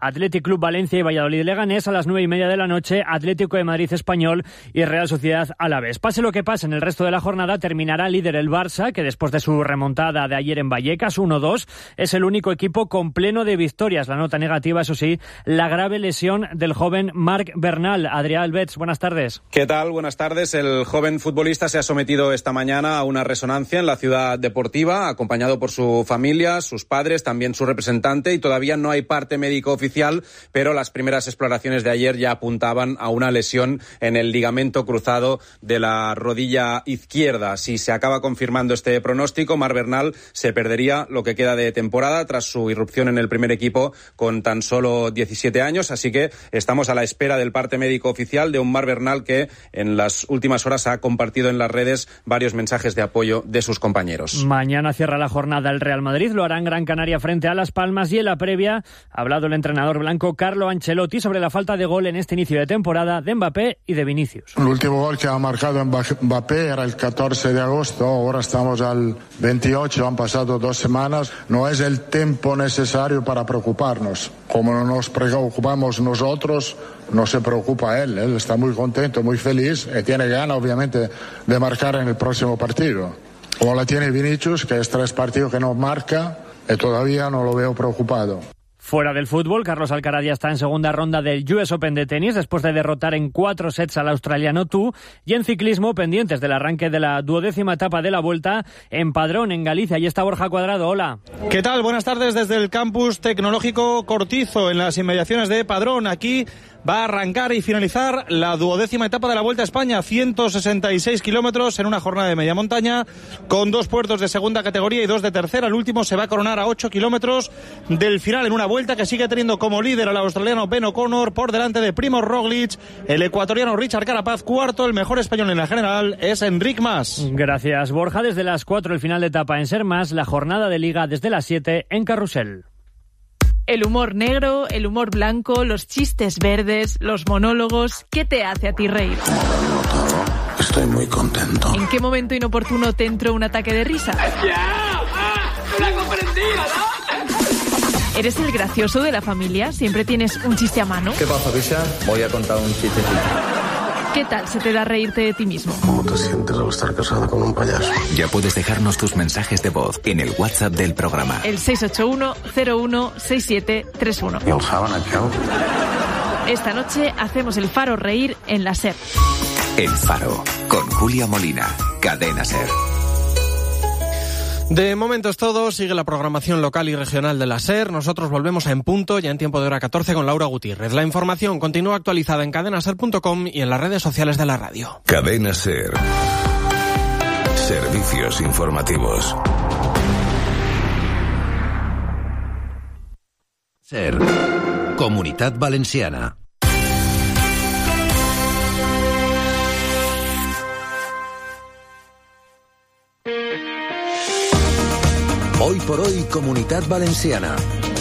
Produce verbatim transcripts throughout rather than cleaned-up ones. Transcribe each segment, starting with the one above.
Athletic Club Valencia y Valladolid Leganés. A las nueve y media de la noche, Atlético de Madrid Español y Real Sociedad Alavés. Pase lo que pase en el resto de la jornada, terminará líder el Barça, que después de su remontada de ayer en Vallecas, uno dos, es el único equipo con pleno de victorias. La nota negativa, eso sí, la grave lesión del joven Marc Bernal. Adrià Albets, buenas tardes. ¿Qué tal? Buenas tardes. El joven futbolista se ha sometido esta mañana a una resonancia en la ciudad deportiva, acompañado por su familia, sus padres, también su representante, y todavía no hay parte médico oficial, pero las primeras exploraciones de ayer ya apuntaban a una lesión en el ligamento cruzado de la rodilla izquierda. Si se acaba confirmando este pronóstico, Marc Bernal se perdería lo que queda de temporada tras su irrupción en el primer equipo con tan solo diecisiete años, así que estamos a la espera del parte médico oficial de un Marc Bernal que en las últimas horas ha compartido en las redes varios mensajes de apoyo de sus compañeros. Mañana cierra la jornada el Real Madrid, lo hará en Gran Canaria frente a Las Palmas, y en la previa ha hablado el entrenador blanco Carlo Ancelotti sobre la falta de gol en este inicio de temporada de Mbappé y de Vinicius. El último gol que ha marcado Mbappé era el catorce de agosto, ahora estamos al veintiocho, han pasado dos semanas, no es el tiempo necesario para preocuparnos. Como no nos preocupamos nosotros, no se preocupa él, él está muy contento, muy feliz y tiene ganas obviamente de marcar en el próximo partido. Como la tiene Vinicius, que es tres partidos que no marca y todavía no lo veo preocupado. Fuera del fútbol, Carlos Alcaraz ya está en segunda ronda del U S Open de tenis después de derrotar en cuatro sets al australiano Tu. Y en ciclismo, pendientes del arranque de la duodécima etapa de la Vuelta en Padrón, en Galicia. Ahí está Borja Cuadrado. Hola. ¿Qué tal? Buenas tardes desde el campus tecnológico Cortizo, en las inmediaciones de Padrón. Aquí va a arrancar y finalizar la duodécima etapa de la Vuelta a España, ciento sesenta y seis kilómetros en una jornada de media montaña, con dos puertos de segunda categoría y dos de tercera. El último se va a coronar a ocho kilómetros del final, en una Vuelta que sigue teniendo como líder al australiano Ben O'Connor, por delante de Primož Roglič, el ecuatoriano Richard Carapaz cuarto. El mejor español en la general es Enric Mas. Gracias, Borja. Desde las cuatro el final de etapa en Ser Más, la jornada de Liga desde las siete en Carrusel. El humor negro, el humor blanco, los chistes verdes, los monólogos. ¿Qué te hace a ti reír? Estoy muy contento. ¿En qué momento inoportuno te entró un ataque de risa? ¡Ya! ¡Ah! ¡No la he comprendido, ¿no? ¿Eres el gracioso de la familia? ¿Siempre tienes un chiste a mano? ¿Qué pasa, Pisa? Voy a contar un chiste. ¿Qué tal se te da reírte de ti mismo? ¿Cómo te sientes al estar casado con un payaso? Ya puedes dejarnos tus mensajes de voz en el WhatsApp del programa. El seis ocho uno cero uno seis siete tres uno. ¿Y el saben aquel? Esta noche hacemos el Faro reír en la SER. El Faro, con Julia Molina, Cadena SER. De momento es todo, sigue la programación local y regional de la SER. Nosotros volvemos a En Punto, ya en tiempo de hora catorce, con Laura Gutiérrez. La información continúa actualizada en cadena ser punto com y en las redes sociales de la radio. Cadena SER. Servicios informativos. SER. Comunitat Valenciana. Hoy por hoy, Comunitat Valenciana.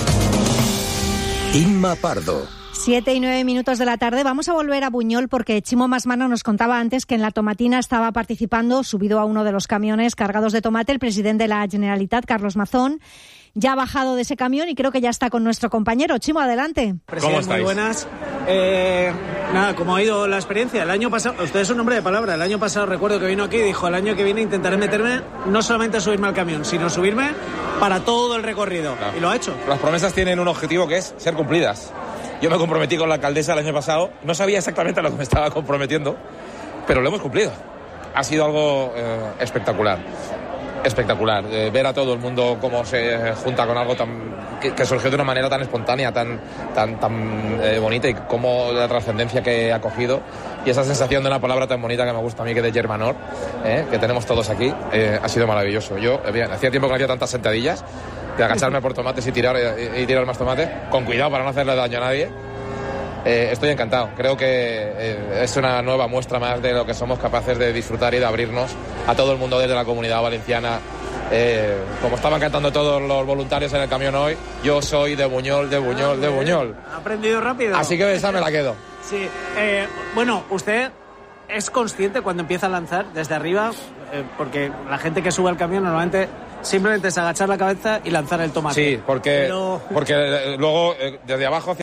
Inma Pardo. Siete y nueve minutos de la tarde. Vamos a volver a Buñol porque Chimo Masmano nos contaba antes que en la tomatina estaba participando, subido a uno de los camiones cargados de tomate, el presidente de la Generalitat, Carlos Mazón. Ya ha bajado de ese camión y creo que ya está con nuestro compañero. Chimo, adelante. ¿Cómo estáis? Muy buenas. Eh, nada, ¿cómo ha ido la experiencia? El año pasado, usted es un hombre de palabra, el año pasado recuerdo que vino aquí y dijo, el año que viene intentaré meterme, no solamente subirme al camión, sino subirme para todo el recorrido. Claro. Y lo ha hecho. Las promesas tienen un objetivo que es ser cumplidas. Yo me comprometí con la alcaldesa el año pasado, no sabía exactamente a lo que me estaba comprometiendo, pero lo hemos cumplido. Ha sido algo eh, espectacular. Espectacular, eh, ver a todo el mundo cómo se junta con algo tan que, que surgió de una manera tan espontánea, tan tan tan eh, bonita, y cómo la trascendencia que ha cogido, y esa sensación de una palabra tan bonita que me gusta a mí, que de Germanor, eh, que tenemos todos aquí, eh, ha sido maravilloso. Yo eh, bien, hacía tiempo que no hacía tantas sentadillas, de agacharme por tomates y tirar y, y tirar más tomate, con cuidado para no hacerle daño a nadie. Eh, estoy encantado, creo que eh, es una nueva muestra más de lo que somos capaces de disfrutar y de abrirnos a todo el mundo desde la Comunidad Valenciana. Eh, como estaban cantando todos los voluntarios en el camión hoy, yo soy de Buñol, de Buñol, de Buñol. Ha aprendido rápido. Así que esa me la quedo. Sí, eh, bueno, usted es consciente cuando empieza a lanzar desde arriba, eh, porque la gente que sube al camión normalmente simplemente es agachar la cabeza y lanzar el tomate. Sí, porque, Pero... porque luego eh, desde abajo